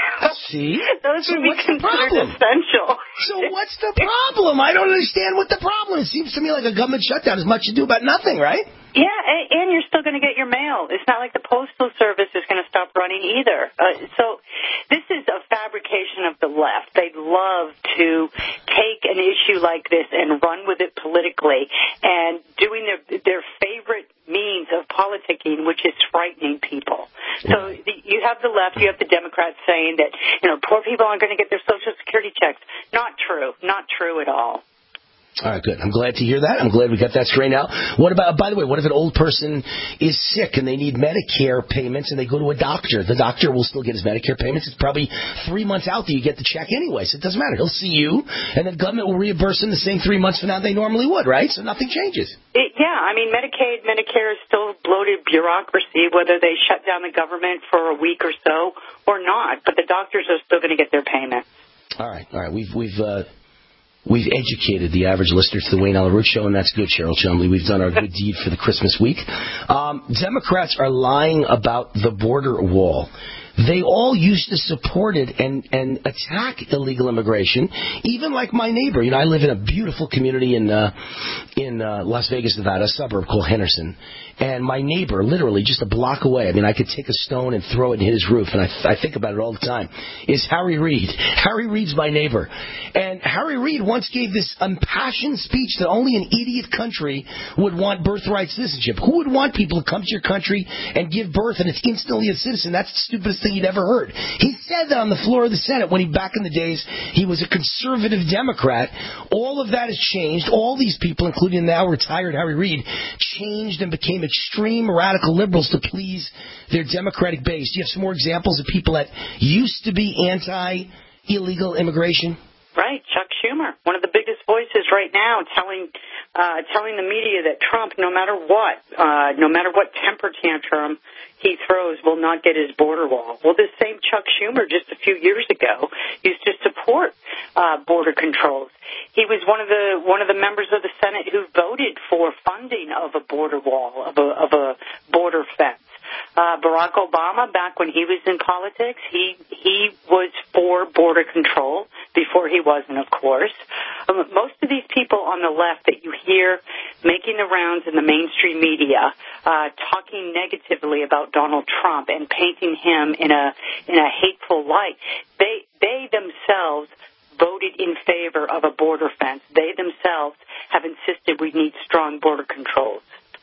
See? Those so would be what's the considered problem? essential. So what's the problem? I don't understand what the problem is. It seems to me like a government shutdown is much ado about nothing, right? Yeah, and, and you're still going to get your mail. It's not like the Postal Service is going to stop running either. Uh, so this is a fabrication of the left. They'd love to take an issue like this and run with it politically and doing their their favorite means of politicking, which is frightening people. So the, you have the left, you have the Democrats saying that, you know, poor people aren't going to get their Social Security checks. Not true. Not true at all. All right, good. I'm glad to hear that. I'm glad we got that straightened out. What about, by the way, what if an old person is sick and they need Medicare payments and they go to a doctor? The doctor will still get his Medicare payments. It's probably three months out that you get the check anyway, so it doesn't matter. He'll see you, and the government will reimburse him the same three months from now they normally would, right? So nothing changes. It, yeah, I mean, Medicaid, Medicare is still bloated bureaucracy, whether they shut down the government for a week or so or not, but the doctors are still going to get their payments. All right, all right. We've, we've, uh, We've educated the average listener to the Wayne Allyn Root Show, and that's good, Cheryl Chumley. We've done our good deed for the Christmas week. Um, Democrats are lying about the border wall. They all used to support it and, and attack illegal immigration, even like my neighbor. You know, I live in a beautiful community in uh, in uh, Las Vegas, Nevada, a suburb called Henderson. And my neighbor, literally just a block away, I mean, I could take a stone and throw it in his roof, and I, I think about it all the time, is Harry Reid. Harry Reid's my neighbor. And Harry Reid once gave this impassioned speech that only an idiot country would want birthright citizenship. Who would want people to come to your country and give birth and it's instantly a citizen? That's the stupidest thing he'd ever heard. He said that on the floor of the Senate when he, back in the days, he was a conservative Democrat. All of that has changed. All these people, including now retired Harry Reid, changed and became extreme radical liberals to please their Democratic base. Do you have some more examples of people that used to be anti-illegal immigration? Right, Chuck Schumer, one of the biggest voices right now, telling uh, telling the media that Trump, no matter what, uh, no matter what temper tantrum he throws, will not get his border wall. Well, this same Chuck Schumer just a few years ago used to support uh, border controls. He was one of the one of the members of the Senate who voted for funding of a border wall, of a, of a border fence. Uh, Barack Obama, back when he was in politics, he he was for border control before he wasn't, of course. Um, most of these people on the left that you hear making the rounds in the mainstream media, uh, talking negatively about Donald Trump and painting him in a in a hateful light, they they themselves voted in favor of a border fence. They themselves have insisted we need strong border controls.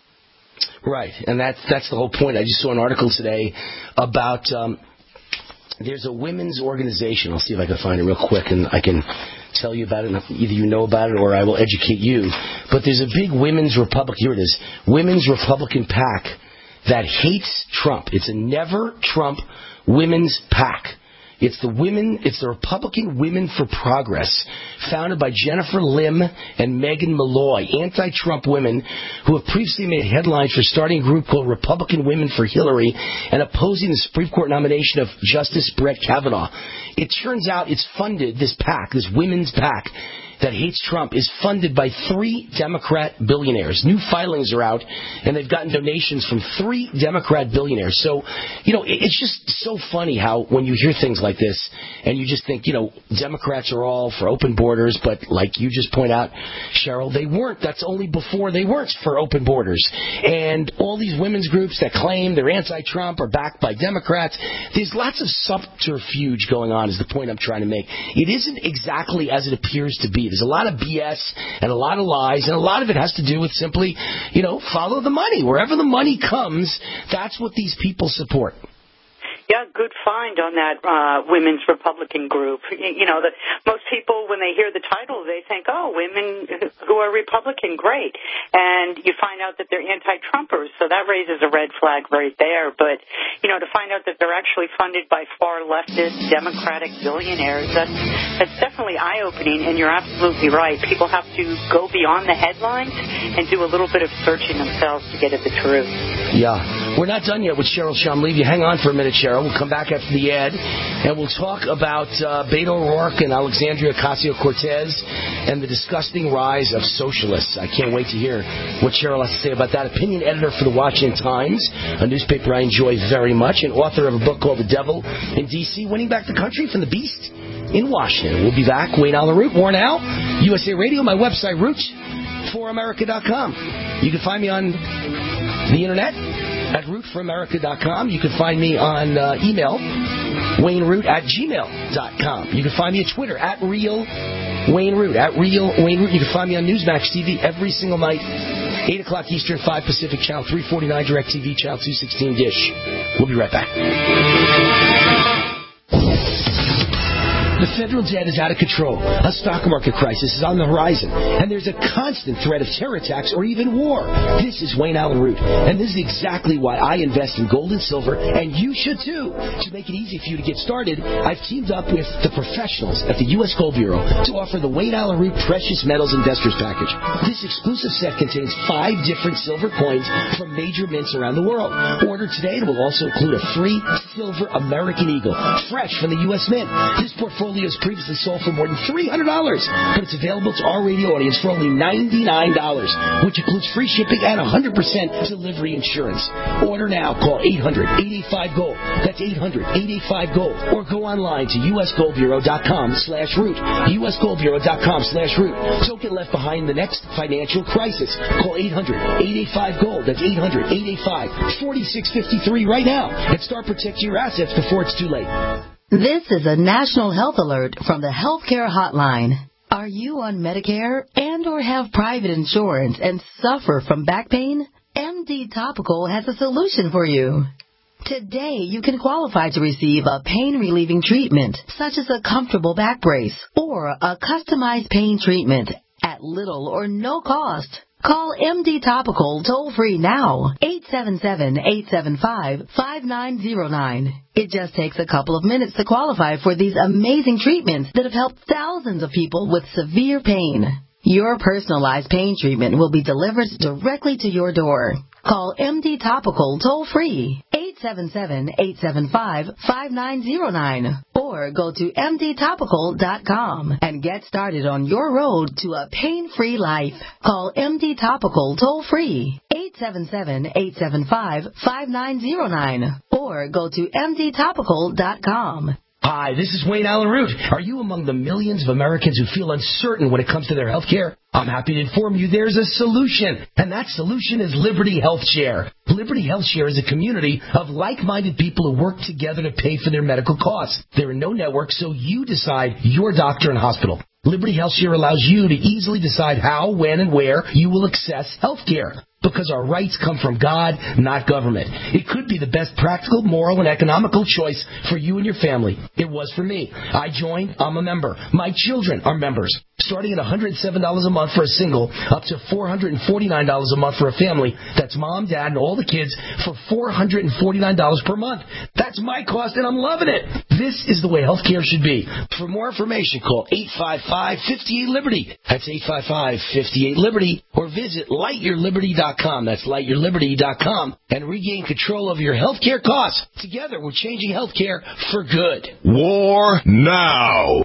Right, and that's that's the whole point. I just saw an article today about um, there's a women's organization. I'll see if I can find it real quick, and I can tell you about it. Either you know about it or I will educate you. But there's a big women's Republic. Here it is, Women's Republican PAC that hates Trump. It's a Never Trump Women's PAC. It's the women, it's the Republican Women for Progress, founded by Jennifer Lim and Megan Malloy, anti-Trump women who have previously made headlines for starting a group called Republican Women for Hillary and opposing the Supreme Court nomination of Justice Brett Kavanaugh. It turns out it's funded, this PAC, this women's PAC, that hates Trump is funded by three Democrat billionaires. New filings are out, and they've gotten donations from three Democrat billionaires. So, you know, it's just so funny how when you hear things like this, and you just think, you know, Democrats are all for open borders, but like you just point out, Cheryl, they weren't. That's only before they weren't for open borders. And all these women's groups that claim they're anti-Trump are backed by Democrats. There's lots of subterfuge going on is the point I'm trying to make. It isn't exactly as it appears to be. There's a lot of B S and a lot of lies, and a lot of it has to do with simply, you know, follow the money. Wherever the money comes, that's what these people support. Yeah, good find on that uh, women's Republican group. You know, the, most people, when they hear the title, they think, oh, women who are Republican, great. And you find out that they're anti-Trumpers, so that raises a red flag right there. But, you know, to find out that they're actually funded by far leftist Democratic billionaires, that's, that's definitely eye-opening, and you're absolutely right. People have to go beyond the headlines and do a little bit of searching themselves to get at the truth. Yeah. We're not done yet with Cheryl Chumley. You hang on for a minute, Cheryl. We'll come back after the ad, and we'll talk about uh, Beto O'Rourke and Alexandria Ocasio-Cortez and the disgusting rise of socialists. I can't wait to hear what Cheryl has to say about that. Opinion editor for the Washington Times, a newspaper I enjoy very much, and author of a book called The Devil in D C, Winning Back the Country from the Beast in Washington. We'll be back. Wayne Allen Root, War Now, U S A Radio, my website, root for america dot com. You can find me on the internet at root for america dot com. You can find me on uh, email, wayne root at gmail dot com. You can find me at Twitter, at real wayne root, at real wayne root. You can find me on Newsmax T V every single night, eight o'clock Eastern, five Pacific, channel three forty-nine, DirecTV, channel two sixteen, Dish. We'll be right back. The federal debt is out of control. A stock market crisis is on the horizon, and there's a constant threat of terror attacks or even war. This is Wayne Allen Root, and this is exactly why I invest in gold and silver, and you should too. To make it easy for you to get started, I've teamed up with the professionals at the U S Gold Bureau to offer the Wayne Allen Root Precious Metals Investors Package. This exclusive set contains five different silver coins from major mints around the world. Order today, and it will also include a free silver American Eagle, fresh from the U S Mint. This portfolio is previously sold for more than three hundred dollars, but it's available to our radio audience for only ninety-nine dollars, which includes free shipping and one hundred percent delivery insurance. Order now. Call eight hundred, eight eight five, GOLD. That's eight hundred, eight eight five, GOLD. Or go online to usgoldbureau.com slash root. usgoldbureau.com slash root. Don't get left behind in the next financial crisis. Call eight hundred, eight eight five, GOLD. That's eight hundred, eight eight five, four six five three right now and start protecting your assets before it's too late. This is a national health alert from the Healthcare Hotline. Are you on Medicare and or have private insurance and suffer from back pain? M D Topical has a solution for you. Today, you can qualify to receive a pain-relieving treatment, such as a comfortable back brace or a customized pain treatment at little or no cost. Call M D Topical toll-free now, eight seven seven, eight seven five, five nine zero nine. It just takes a couple of minutes to qualify for these amazing treatments that have helped thousands of people with severe pain. Your personalized pain treatment will be delivered directly to your door. Call M D Topical toll-free, eight seven seven, eight seven five, five nine zero nine, or go to m d topical dot com and get started on your road to a pain-free life. Call M D Topical toll-free, eight seven seven, eight seven five, five nine zero nine, or go to m d topical dot com. Hi, this is Wayne Allen Root. Are you among the millions of Americans who feel uncertain when it comes to their health care? I'm happy to inform you there's a solution, and that solution is Liberty Health Share. Liberty Health Share is a community of like-minded people who work together to pay for their medical costs. There are no networks, so you decide your doctor and hospital. Liberty Health Share allows you to easily decide how, when, and where you will access health care. because our rights come from God, not government. It could be the best practical, moral, and economical choice for you and your family. It was for me. I joined. I'm a member. My children are members. Starting at one hundred seven dollars a month for a single, up to four hundred forty-nine dollars a month for a family. That's mom, dad, and all the kids for four hundred forty-nine dollars per month. That's my cost, and I'm loving it. This is the way healthcare should be. For more information, call eight five five, five eight, Liberty. That's eight five five, five eight, Liberty. Or visit light your liberty dot com. That's light your liberty dot com. And regain control of your healthcare costs. Together, we're changing healthcare for good. War now.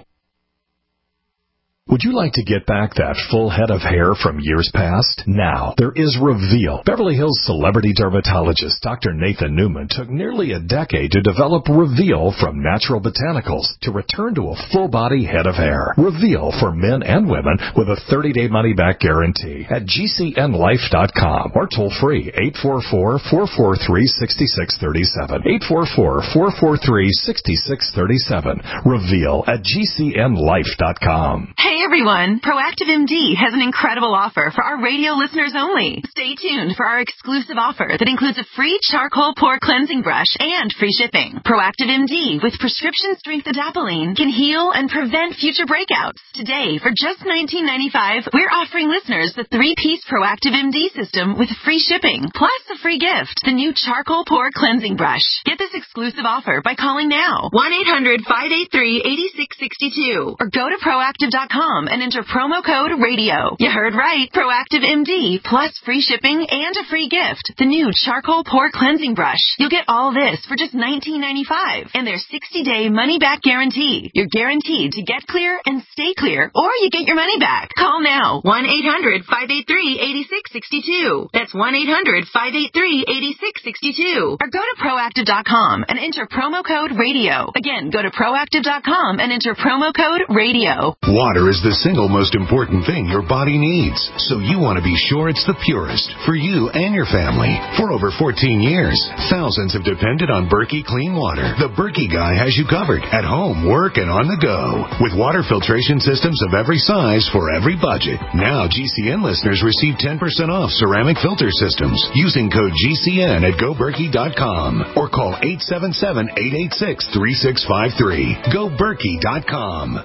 Would you like to get back that full head of hair from years past? Now, there is Reveal. Beverly Hills celebrity dermatologist Doctor Nathan Newman took nearly a decade to develop Reveal from natural botanicals to return to a full-body head of hair. Reveal for men and women with a thirty-day money-back guarantee at G C N life dot com or toll-free eight four four, four four three, six six three seven. eight four four, four four three, six six three seven. Reveal at G C N life dot com. Hey everyone, Proactive M D has an incredible offer for our radio listeners only. Stay tuned for our exclusive offer that includes a free charcoal pore cleansing brush and free shipping. Proactive M D with prescription strength adapalene can heal and prevent future breakouts. Today, for just nineteen ninety-five dollars, we're offering listeners the three-piece Proactive M D system with free shipping, plus a free gift, the new charcoal pore cleansing brush. Get this exclusive offer by calling now, one eight hundred, five eight three, eight six six two, or go to proactive dot com and enter promo code radio. You heard right. Proactive M D plus free shipping and a free gift. The new charcoal pore cleansing brush. You'll get all this for just nineteen ninety-five dollars and their sixty-day money-back guarantee. You're guaranteed to get clear and stay clear, or you get your money back. Call now. one eight hundred, five eight three, eight six six two. That's one eight hundred, five eight three, eight six six two. Or go to proactive dot com and enter promo code radio. Again, go to proactive dot com and enter promo code radio. Water is the single most important thing your body needs, so you want to be sure it's the purest for you and your family. For over fourteen years, thousands have depended on Berkey Clean Water. The Berkey guy has you covered at home, work, and on the go. With water filtration systems of every size for every budget. Now G C N listeners receive ten percent off ceramic filter systems using code G C N at go berkey dot com or call eight seven seven, eight eight six, three six five three. go berkey dot com.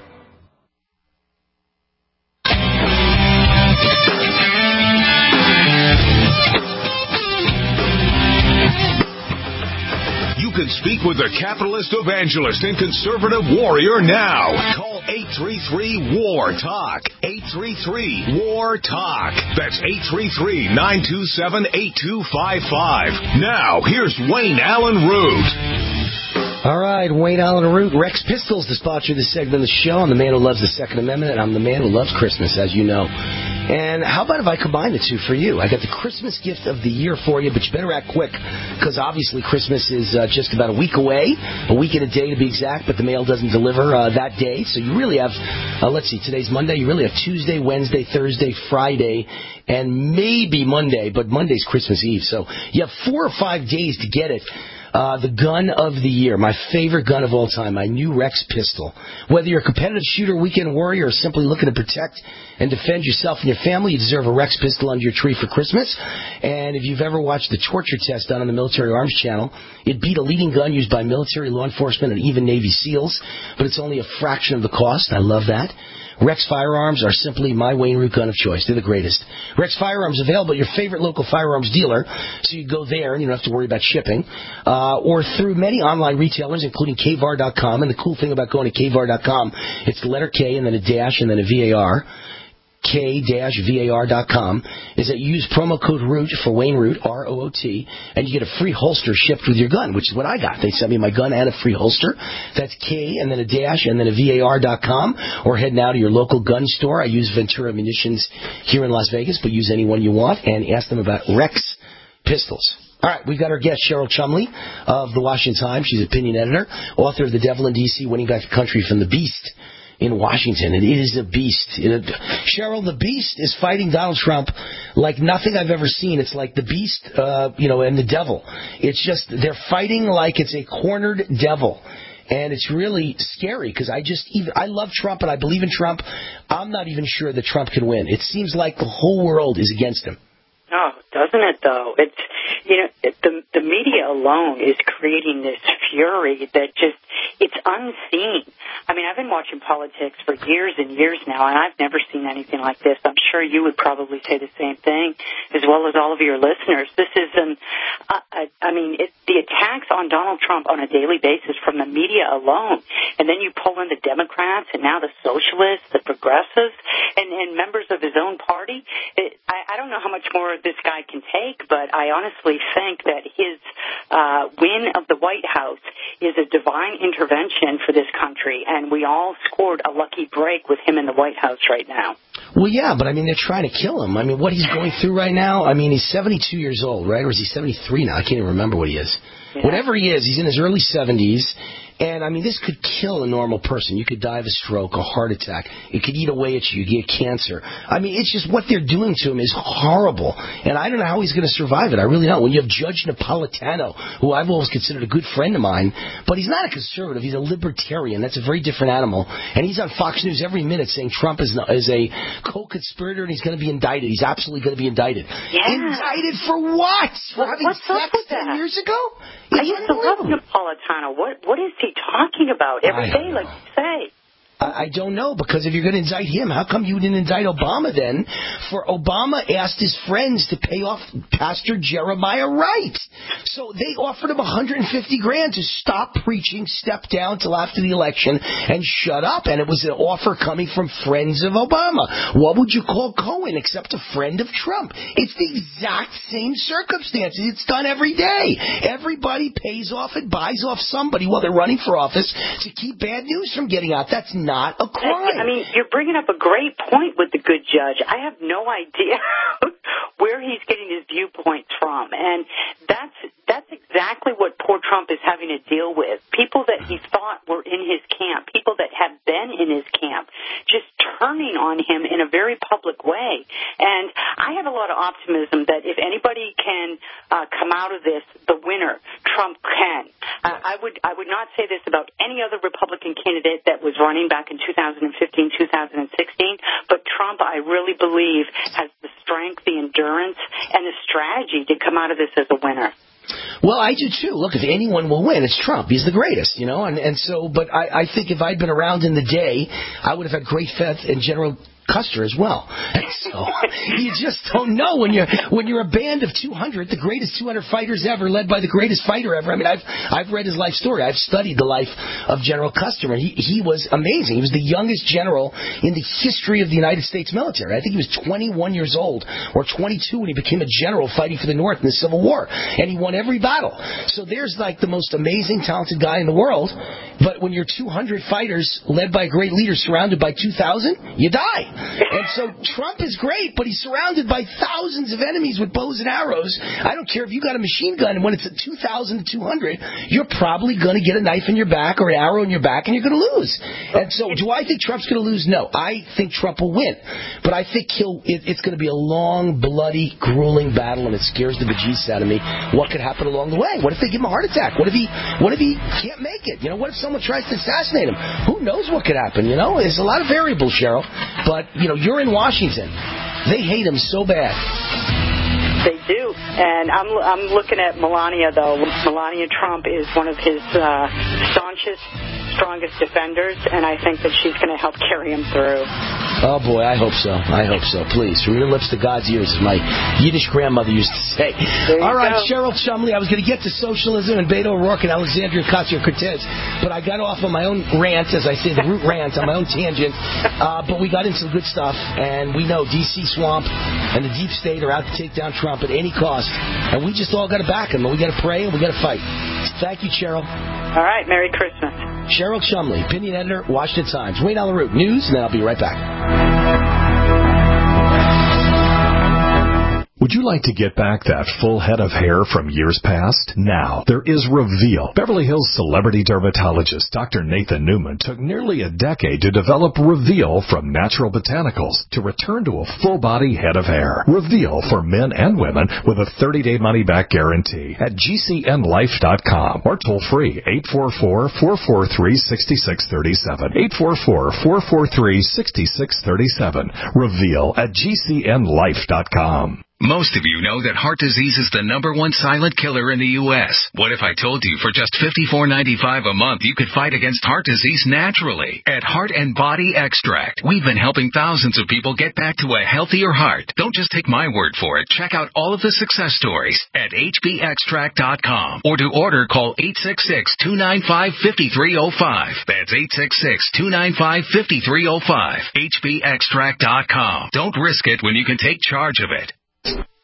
You can speak with the capitalist evangelist and conservative warrior now. Call eight three three, W A R, TALK. eight three three, W A R, TALK. That's eight three three, nine two seven, eight two five five. Now, here's Wayne Allen Root. All right, Wayne Allen Root, Rex Pistols, the sponsor of this segment of the show. I'm the man who loves the Second Amendment, and I'm the man who loves Christmas, as you know. And how about if I combine the two for you? I got the Christmas gift of the year for you, but you better act quick, because obviously Christmas is uh, just about a week away, a week and a day to be exact, but the mail doesn't deliver uh, that day. So you really have, uh, let's see, today's Monday. You really have Tuesday, Wednesday, Thursday, Friday, and maybe Monday, but Monday's Christmas Eve. So you have four or five days to get it. Uh, the gun of the year, my favorite gun of all time, my new Rex pistol. Whether you're a competitive shooter, weekend warrior, or simply looking to protect and defend yourself and your family, you deserve a Rex pistol under your tree for Christmas. And if you've ever watched the torture test done on the Military Arms Channel, it beat a leading gun used by military, law enforcement, and even Navy SEALs, but it's only a fraction of the cost. I love that. Rex Firearms are simply my Wayne Root gun of choice. They're the greatest. Rex Firearms available at your favorite local firearms dealer, so you go there and you don't have to worry about shipping, uh, or through many online retailers, including K V A R dot com. And the cool thing about going to K V A R dot com, it's the letter K and then a dash and then a V A R. K V A R dot com, is that you use promo code ROOT for Wayne Root, R O O T, and you get a free holster shipped with your gun, which is what I got. They sent me my gun and a free holster. That's K and then a dash and then a V A R dot com, or head now to your local gun store. I use Ventura Munitions here in Las Vegas, but use any one you want, and ask them about Rex pistols. All right, we've got our guest, Cheryl Chumley of the Washington Times. She's opinion editor, author of The Devil in D C, Winning Back the Country from the Beast in Washington. It is a beast. It, Cheryl, the beast is fighting Donald Trump like nothing I've ever seen. It's like the beast, uh, you know, and the devil. It's just, they're fighting like it's a cornered devil. And it's really scary because I just, even, I love Trump and I believe in Trump. I'm not even sure that Trump can win. It seems like the whole world is against him. Oh, doesn't it, though? It's, you know, the the media alone is creating this fury that just, it's unseen. I mean, I've been watching politics for years and years now, and I've never seen anything like this. I'm sure you would probably say the same thing, as well as all of your listeners. This is an, uh, I mean, it, the attacks on Donald Trump on a daily basis from the media alone, and then you pull in the Democrats and now the socialists, the progressives, and, and members of his own party. It, I, I don't know how much more this guy can take, but I honestly think that his uh, win of the White House is a divine intervention for this country, and we all scored a lucky break with him in the White House right now. Well, yeah, but I mean, they're trying to kill him. I mean, what he's going through right now, I mean, he's seventy-two years old, right? Or is he seventy-three now? I can't even remember what he is. Yeah. Whatever he is, he's in his early seventies. And, I mean, this could kill a normal person. You could die of a stroke, a heart attack. It could eat away at you. You get cancer. I mean, it's just what they're doing to him is horrible. And I don't know how he's going to survive it. I really don't. When you have Judge Napolitano, who I've always considered a good friend of mine, but he's not a conservative. He's a libertarian. That's a very different animal. And he's on Fox News every minute saying Trump is, is a co-conspirator and he's going to be indicted. He's absolutely going to be indicted. Yeah. Indicted for what? For what, having what's sex up with ten that? years ago? I used to love Napolitano. What What is he talking about every day, like you say? I don't know, because if you're going to indict him, how come you didn't indict Obama then? For Obama asked his friends to pay off Pastor Jeremiah Wright. So they offered him one hundred fifty grand to stop preaching, step down till after the election, and shut up. And it was an offer coming from friends of Obama. What would you call Cohen except a friend of Trump? It's the exact same circumstances. It's done every day. Everybody pays off and buys off somebody while they're running for office to keep bad news from getting out. That's not Not a crime. I mean, you're bringing up a great point with the good judge. I have no idea where he's getting his viewpoints from, and that's that's exactly what poor Trump is having to deal with. People that he thought were in his camp, people that have been in his camp, just turning on him in a very public way. And I have a lot of optimism that if anybody can uh, come out of this the winner, Trump can. Uh, I would I would not say this about any other Republican candidate that was running back in two thousand fifteen, two thousand sixteen, but Trump, I really believe, has the strength, the endurance, and the strategy to come out of this as a winner. Well, I do too. Look, if anyone will win, it's Trump. He's the greatest, you know. And and so, but I, I think if I'd been around in the day, I would have had great faith in General Custer as well. And so you just don't know when you're when you're a band of two hundred, the greatest two hundred fighters ever, led by the greatest fighter ever. I mean, I've I've read his life story. I've studied the life of General Custer, and he he was amazing. He was the youngest general in the history of the United States military. I think he was twenty-one years old or twenty-two when he became a general fighting for the North in the Civil War, and he won every battle. So there's like the most amazing, talented guy in the world. But when you're two hundred fighters led by a great leader surrounded by two thousand, you die. And so Trump is great, but he's surrounded by thousands of enemies with bows and arrows. I don't care if you got a machine gun, and when it's at two thousand to two hundred, you're probably going to get a knife in your back or an arrow in your back, and you're going to lose. And so do I think Trump's going to lose? No. I think Trump will win. But I think he'll. It, it's going to be a long, bloody, grueling battle, and it scares the bejesus out of me. What could happen along the way? What if they give him a heart attack? What if he What if he can't make it? You know, what if someone tries to assassinate him? Who knows what could happen, you know? There's a lot of variables, Cheryl. But, you know, you're in Washington. They hate him so bad. They do. And I'm I'm looking at Melania, though. Melania Trump is one of his uh, staunchest, strongest defenders, and I think that she's going to help carry him through. Oh, boy, I hope so. I hope so. Please, from your lips to God's ears, as my Yiddish grandmother used to say. All right, go. Cheryl Chumley, I was going to get to socialism and Beto O'Rourke and Alexandria Ocasio-Cortez, but I got off on my own rant, as I say, the root rant, on my own tangent. Uh, but we got into some good stuff, and we know D C Swamp and the deep state are out to take down Trump at any cost, and we just all got to back him, and we got to pray, and we got to fight. Thank you, Cheryl. All right, Merry Christmas. Cheryl Chumley, opinion editor, Washington Times. Wayne Allyn Root, news, and then I'll be right back. Would you like to get back that full head of hair from years past? Now, there is Reveal. Beverly Hills celebrity dermatologist Doctor Nathan Newman took nearly a decade to develop Reveal from natural botanicals to return to a full-body head of hair. Reveal for men and women with a thirty-day money-back guarantee at G C N life dot com or toll-free eight four four, four four three, six six three seven. eight four four, four four three, six six three seven. Reveal at G C N life dot com. Most of you know that heart disease is the number one silent killer in the U S What if I told you for just fifty-four ninety-five a month you could fight against heart disease naturally at Heart and Body Extract? We've been helping thousands of people get back to a healthier heart. Don't just take my word for it. Check out all of the success stories at H B extract dot com, or to order, call eight six six, two nine five, five three zero five. That's eight six six, two nine five, five three zero five. H B extract dot com. Don't risk it when you can take charge of it.